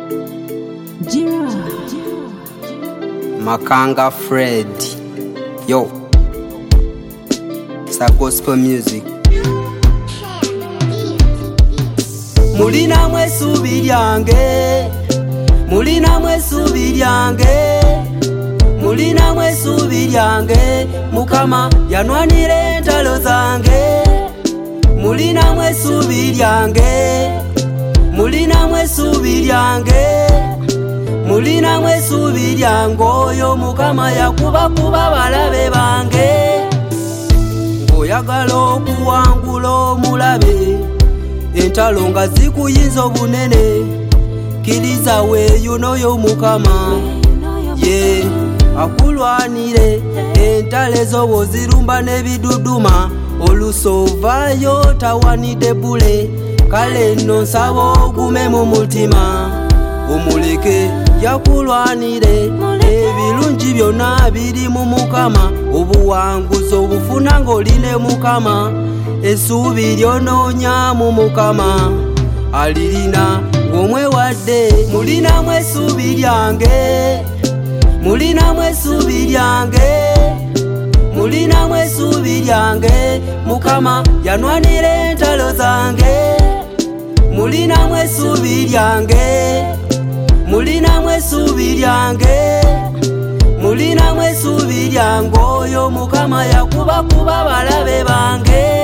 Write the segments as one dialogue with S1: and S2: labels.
S1: Makanga Fred, yo, it's a gospel music. Mulina mwesubi lyange, mulina mwesubi lyange, mulina mwesubi lyange, Mukama yanwanire entalo zange. Mulina mwesubi lyange, mulina mwesubi lyange, mulina mwesubi lyange, oyo Mukama yakubakuba balabe bange. Oyagala okuwangula omulabe, entalo nga zikuyinza obunene, kiriza weeyo n'oyo Mukama ye akulwanire. Entalo ezo bw'ozirumba n'ebiduduma, oluso ovaayo tawanidde bule. Kale nno nsaba ogume mu mutima, omuleke yakulwanire. Ebirungi byonna biri mu Mukama, obuwanguzi obufuna ng'oline Mukama. Essuubi lyonoonya mu Mukama alirina ng'omwewadde. Mulina mwesuubi lyange, mulina mwesuubi lyange, mulina mwesuubi lyange, Mukama yanwanira entalo zange. Mulina mwesuubi lyange, mulina mwesuubi lyange, mulina mwesuubi lyange, oyo Mukama yakubakuba balabe bange.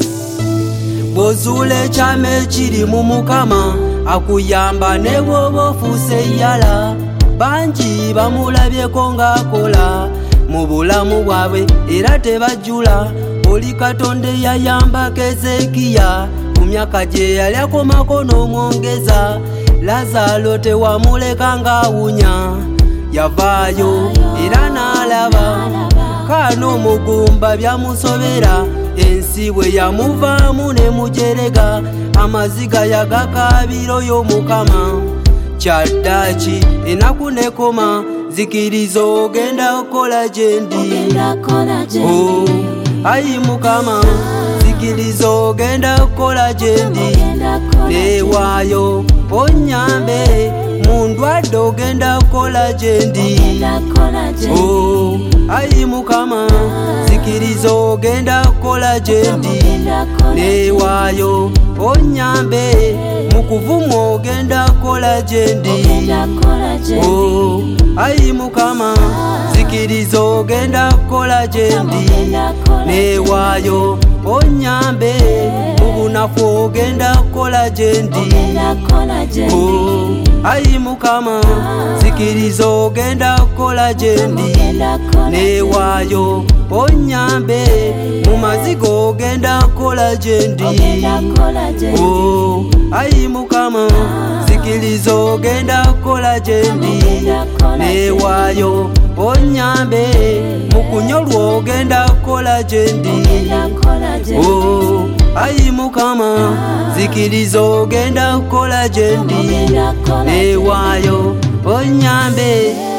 S1: Bw'ozuula ekyama ekiri mu Mukama, akuyamba ne bw'oba ofuuse yala. Bangi bamulabyeko ng'akola mu bulamu bwabwe era tebajjula. Oli Katonda eyayamba Keezeekiya mu myaka gye yali akomako n'omwongeza. Lazalo tewamuleka ng'awunya, yavaayo era n'alaba. Kaano omugumba byamusobera, ensi bwe yamuvaamu ne mujerega. Amaziga yagakaabira oyo Mukama. Kyaddaaki enaku nekoma, zikiriza ogenda kukola gye ndi. Oh, ayi Mukama, zikiriza ogenda kukola gye ndi. Neewaayo onnyambe, mu ndwadde ogenda kukola gye ndi. Oh, ayi Mukama, zikiriza ogenda kukola gye ndi. Neewaayo onnyambe, mu kuvumu ogenda kukola gye ndi. Oh, ayi Mukama, zikiriza ogenda kukola gye ndi. Neewaayo onnyambe, mu bunafu ogenda kukola gye ndi. Oh, ayi Mukama, zikiriza ogenda kukola gye ndi. Neewaayo onnyambe, mu maziga ogenda kukola gye ndi. Oh, ayi Mukama, zikiriza ogenda kukola gye ndi. Neewaayo onnyambe, mu kunyolwa ogenda kukola gye ndi. Oh, ayi Mukama, zikiriza ogenda kukola gye ndi. Neewaayo onnyambe.